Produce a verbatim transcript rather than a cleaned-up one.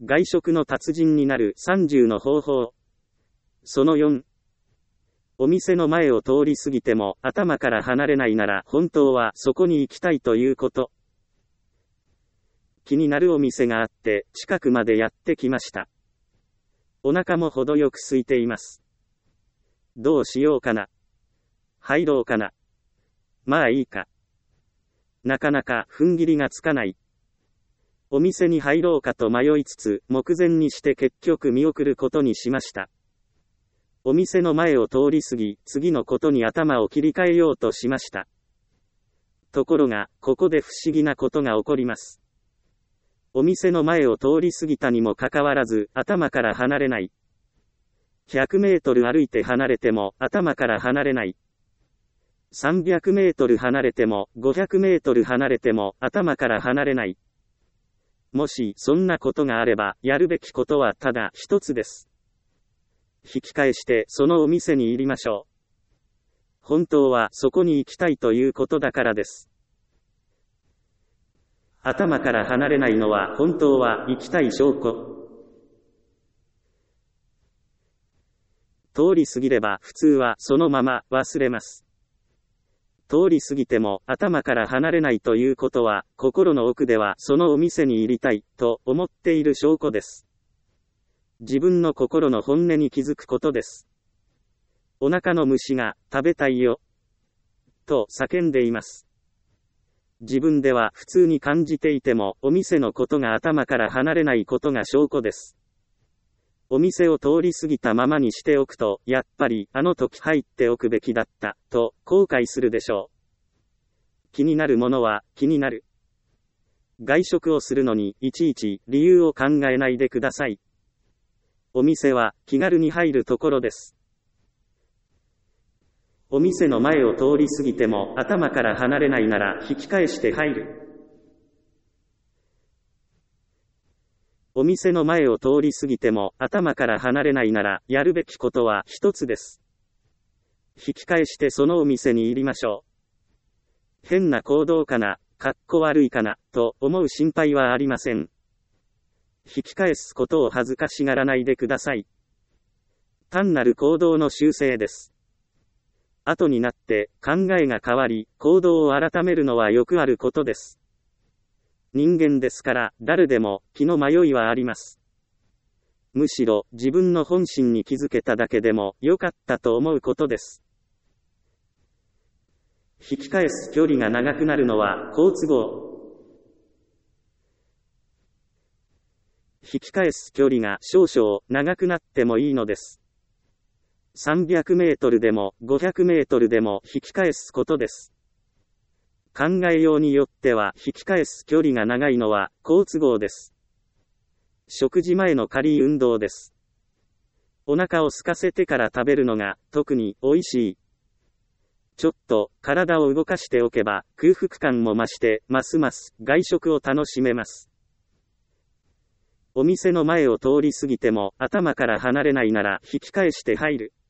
外食の達人になるさんじゅうの方法。そのよん。お店の前を通り過ぎても頭から離れないなら本当はそこに行きたいということ。気になるお店があって近くまでやってきました。お腹も程よく空いています。どうしようかな。入ろうかな。まあいいか。なかなか踏ん切りがつかない。お店に入ろうかと迷いつつ目前にして結局見送ることにしました。お店の前を通り過ぎ、次のことに頭を切り替えようとしました。ところが、ここで不思議なことが起こります。お店の前を通り過ぎたにもかかわらず、頭から離れない。ひゃくメートル歩いて離れても、頭から離れない。さんびゃくメートル離れても、ごひゃくメートル離れても、頭から離れない。もし、そんなことがあれば、やるべきことはただ一つです。引き返して、そのお店に入りましょう。本当は、そこに行きたいということだからです。頭から離れないのは、本当は、行きたい証拠。通り過ぎれば、普通は、そのまま、忘れます。通り過ぎても、頭から離れないということは、心の奥では、そのお店に入りたい、と思っている証拠です。自分の心の本音に気づくことです。お腹の虫が、食べたいよ。と叫んでいます。自分では普通に感じていても、お店のことが頭から離れないことが証拠です。お店を通り過ぎたままにしておくと、やっぱり、あの時入っておくべきだった、と後悔するでしょう。気になるものは、気になる。外食をするのに、いちいち理由を考えないでください。お店は気軽に入るところです。お店の前を通り過ぎても頭から離れないなら引き返して入る。お店の前を通り過ぎても頭から離れないならやるべきことは一つです。引き返してそのお店に入りましょう。変な行動かな、かっこ悪いかな、と思う心配はありません。引き返すことを恥ずかしがらないでください。単なる行動の修正です。後になって考えが変わり、行動を改めるのはよくあることです。人間ですから誰でも気の迷いはあります。むしろ自分の本心に気づけただけでも良かったと思うことです。引き返す距離が長くなるのは好都合。引き返す距離が少々長くなってもいいのです。さんびゃくメートルでもごひゃくメートルでも引き返すことです。考えようによっては引き返す距離が長いのは好都合です。食事前の軽い運動です。お腹を空かせてから食べるのが特に美味しい。ちょっと体を動かしておけば空腹感も増してますます外食を楽しめます。お店の前を通り過ぎても頭から離れないなら引き返して入る。